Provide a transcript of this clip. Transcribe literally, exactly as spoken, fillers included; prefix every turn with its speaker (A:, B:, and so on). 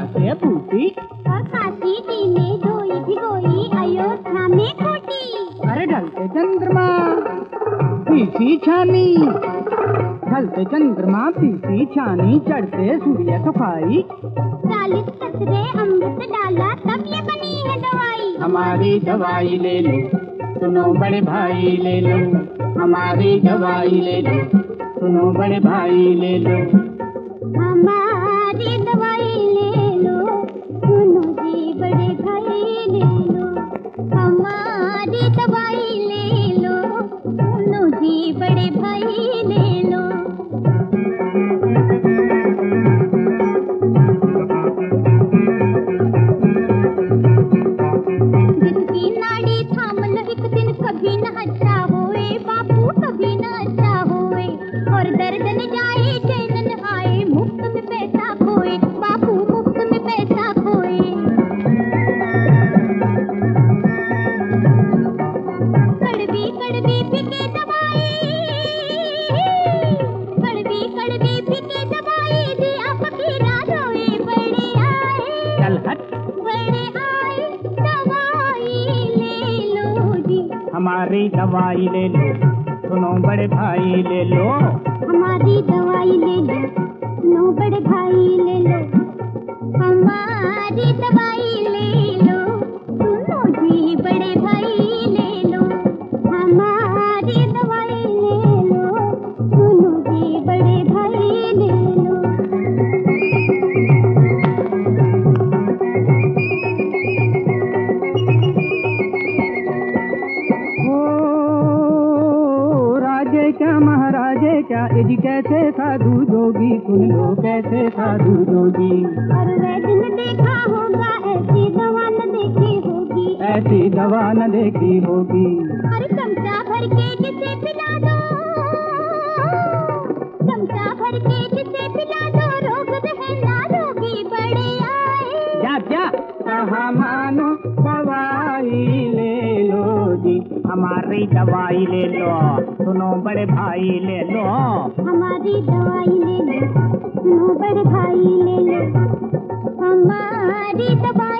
A: से पूछी
B: और काशी जी ने धोई भिगोई अयोध्या में कूटी।
A: अरे ढलते चंद्रमा पीसी छानी, ढलते चंद्रमा पीसी छानी, चढ़ते सूर्य सुखाई।
B: चालीस कतरे अमृत डाला तब ये बनी है दवाई।
A: हमारी दवाई ले लो सुनो बड़े भाई ले लो, हमारी दवाई ले लो सुनो बड़े भाई ले लो।
B: हमारी दवाई ले लो सुनो जी बड़े भाई ले लो, हमारी दवाई ले लो सुनो जी बड़े भाई ले लो। दिल की नाड़ी थाम लो एक दिन, कभी न अच्छा होए बापू कभी न अच्छा होए, और दर्द न जाए चैन न आए, मुफ्त में पैसा खोए बापू मुफ्त में पैसा खोए। कड़वी कड़वी बिके दवाई, कड़वी कड़वी बिके दवाई, जी आप फकीरा रोए बड़े आए।
A: चल हट
B: बड़े आए दवाई ले लो जी,
A: हमारी दवाई ले लो सुनो बड़े भाई ले लो।
B: हमारी दवाई ले लो सुनो बड़े भाई ले लो, हमारी दवाई ले लो सुनो जी बड़े भाई ले लो, हमारी दवाई ले लो सुनो जी बड़े भाई ले लो।
A: राजे क्या महाराजे क्या, यदि कैसे साधु जोगी, सुन लो कैसे साधु जोगी।
B: और वैद्य ने देखा होगा ऐसी दवा न देखी होगी,
A: ऐसी दवा न देखी होगी।
B: अरे चमचा भर के जिसे पिला दो, चमचा भर के जिसे पिला दो, रोग रहे ना रोगी बड़े आए।
A: जा जा कहा मानो दवाई ले लो जी, हमारी दवाई ले लो सुनो बड़े भाई ले लो।
B: हमारी दवाई ले लो सुनो बड़े भाई ले लो, हमारी दवाई